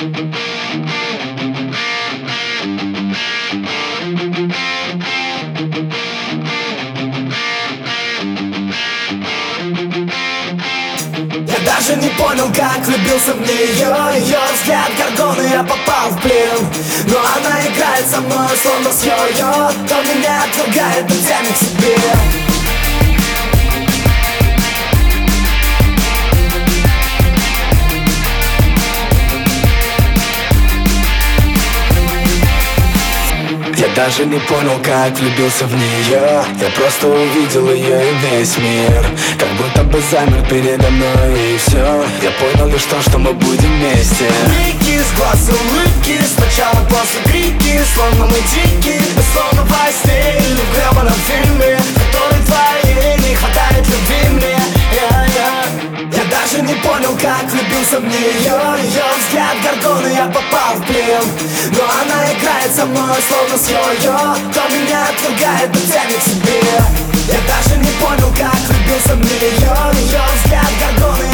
Я даже не понял, как влюбился в нее. Ее взгляд горгоны, я попал в плен. Но она играет со мной, словно с йо-йо. То меня отвергает, но тянет к себе. Я даже не понял, как влюбился в нее. Я просто увидел ее и весь мир как будто бы замер передо мной, и все. Я понял лишь то, что мы будем вместе. Крики с глаз, улыбки, сначала после крики. Словно мы дикие, мы словно во сне или в гребаном фильме, который твоей не хватает любви мне. Я даже не понял, как влюбился в нее. Ее взгляд горгоны, я попал в плен. Но она играет со мной, словно с йо-йо. То меня отвергает, но тянет к себе. Я даже не понял, как влюбился в нее. Ее взгляд горгоны,